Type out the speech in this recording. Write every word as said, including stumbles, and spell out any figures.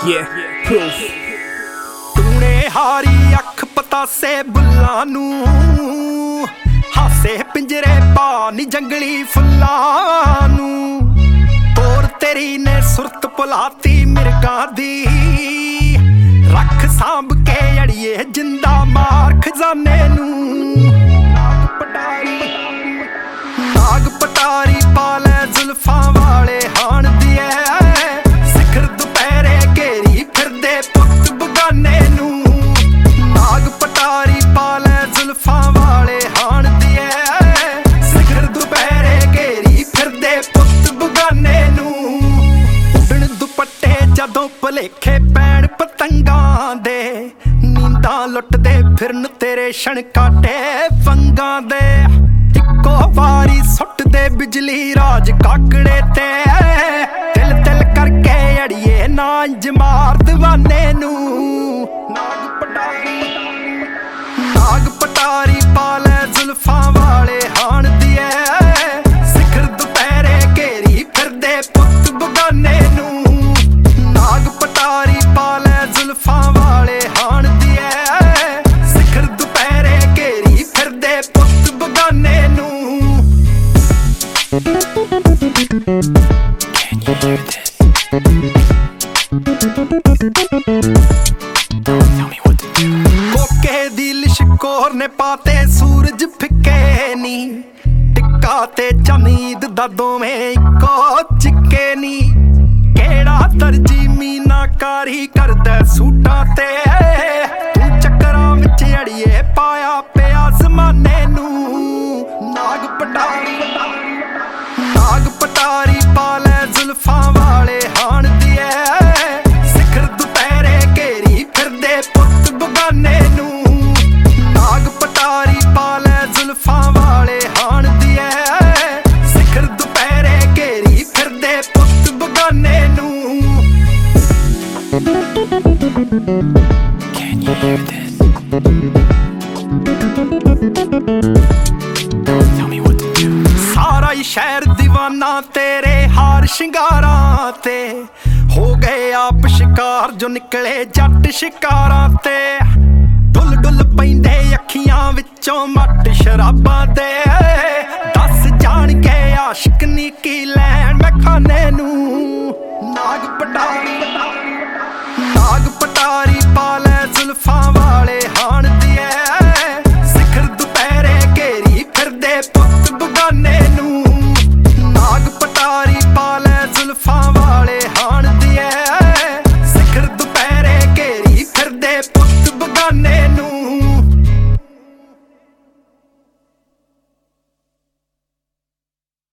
Yeah, proof. ਤੂਨੇ ਹਾਰੀ ਅੱਖ ਪਤਾਸੇ ਬੁੱਲਾਂ ਨੂੰ, ਹਾਸੇ ਪਿੰਜਰੇ ਪਾ ਨੀ ਜੰਗਲੀ ਫੁੱਲਾਂ ਨੂੰ। ਤੋਰ ਤੇਰੀ ਨੇ ਸੁਰਤ ਭੁਲਾਤੀ ਮਿਰਗਾਂ ਦੀ, ਰੱਖ ਸਾਂਭ ਕੇ ਅੜੀਏ ਜਿੰਦਾ ਮਾਰ ਖਜ਼ਾਨੇ ਨੂੰ। ਨਾਗ ਪਟਾਰੀ ਨਾਗ ਪਟਾਰੀ ਪਾ ਲੈ ਜ਼ੁਲਫਾਂ ਵਾਲੇ ਹਾਣ ਦੀ ਐ, ਸਿਖਰ ਦੁਪਹਿਰੇ ਘੇਰੀ ਫਿਰਦੇ ਪੁੱਤ ਬਗਾਨੇ ਨੂੰ। ਨਾਗ ਪਟਾਰੀ ਪਾ ਲੈ ਜ਼ੁਲਫਾਂ ਵਾਲੇ ਹਾਣ ਦੀ ਐ, ਸਿਖਰ ਦੁਪਹਿਰੇ ਘੇਰੀ ਫਿਰਦੇ ਪੁੱਤ ਬਗਾਨੇ ਨੂੰ। ਉੱਡਣ ਦੁਪੱਟੇ ਜਦੋਂ ਭੁਲੇਖੇ ਪੈਣ ਪਤੰਗਾਂ ਦੇ, ਨੀਂਦਾਂ ਲੁੱਟਦੇ ਫਿਰਨ ਤੇਰੇ ਛਣਕਾਟੇ ਵੰਗਾਂ ਦੇ। ਇੱਕੋ ਵਾਰੀ ਸੁੱਟਦੇ ਬਿਜਲੀ ਰਾਜ ਕਾਕੜੇ ਤੇ, ਤਿਲ ਤਿਲ ਕਰਕੇ ਅੜੀਏ ਨਾ ਇੰਜ ਮਾਰ ਦੀਵਾਨੇ ਨੂੰ। ਨਾਗ ਪਟਾਰੀ ਨਾਗ ਪਟਾਰੀ ਪਾ ਲੈ ਜ਼ੁਲਫਾਂ ਵਾਲੇ ਹਾਣ ਦੀ ਐ, ਸਿਖਰ ਦੁਪਹਿਰੇ ਘੇਰੀ ਫਿਰਦੇ ਪੁੱਤ ਬਗਾਨੇ ਨੂੰ। ਨਾਗ ਪਟਾਰੀ ਪਾ ਲੈ ਜ਼ੁਲਫਾਂ ਵਾਲੇ ਹਾਣ ਦੀ ਐ, ਸਿਖਰ ਦੁਪਹਿਰੇ ਘੇਰੀ ਫਿਰਦੇ ਪੁੱਤ ਬਗਾਨੇ ਨੂੰ। Can you hear this? Tell me what to do. ਕੋਕੇ ਦੀ ਲਿਸ਼ਕੋਰ ਨੇ ਪਾਤੇ ਸੂਰਜ ਫਿੱਕੇ ਨੀ, ਟਿੱਕਾ ਤੇ ਚਮੀਦ ਦਾ ਦੋਵੇਂ ਇੱਕੋ ਚਿੱਕੇ ਨੀ। ਕਿਹੜਾ ਦਰਜੀ ਮੀਨਾਕਾਰੀ ਕਰਦਾ ਸੂਟਾਂ ਤੇ, ਤੂੰ ਚੱਕਰਾਂ ਵਿੱਚ ਅੜੀਏ ਪਾਇਆ ਪਿਆ ਜ਼ਮਾਨੇ ਨੂੰ। ਨਾਗ ਪਟਾਰੀ ਨਾਗ ਪਟਾਰੀ ਪਾ ਲੈ ਜ਼ੁਲਫਾਂ ਵਾਲੇ ਹਾਣ ਦੀ ਐ, ਸਿਖਰ ਦੁਪਹਿਰੇ ਘੇਰੀ ਫਿਰਦੇ ਪੁੱਤ ਬਗਾਨੇ ਨੂੰ। ਨਾਗ ਪਟਾਰੀ ਪਾ ਲੈ ਜ਼ੁਲਫਾਂ ਵਾਲੇ ਹਾਣ ਦੀ ਐ, ਸਿਖਰ ਦੁਪਹਿਰੇ ਘੇਰੀ ਫਿਰਦੇ ਪੁੱਤ ਬਗਾਨੇ ਨੂੰ। Can you hear this? Tell me what to do. ਸਾਰਾ ਹੀ ਸ਼ਹਿਰ ਦੀਵਾਨਾ ਤੇਰੇ ਹਾਰ ਸ਼ਿੰਗਾਰਾਂ ਤੇ, ਹੋ ਗਏ ਆਪ ਸ਼ਿਕਾਰ ਜੋ ਨਿਕਲੇ ਜੱਟ ਸ਼ਿਕਾਰਾਂ ਤੇ। ਡੁੱਲ ਡੁੱਲ ਪੈਂਦੇ ਅੱਖੀਆਂ ਵਿੱਚੋਂ ਮੱਟ ਸ਼ਰਾਬਾਂ ਦੇ, ਦੱਸ ਜਾਣਗੇ ਆਸ਼ਿਕ ਨੀ ਕੀ ਲੈਣ ਮੈਂ ਖਾਨੇ ਨੂੰ। ਨਾਗ ਪਟਾਰੀ ਨਾਗ ਪਟਾਰੀ ਪਾ ਲੈ ਜ਼ੁਲਫਾਂ ਵਾਲੇ ਹਾਣ ਦੀ ਐ, ਸਿਖਰ ਦੁਪਹਿਰੇ ਘੇਰੀ ਫਿਰਦੇ ਪੁੱਤ ਬਗਾਨੇ ਨੂੰ। ਨਾਗ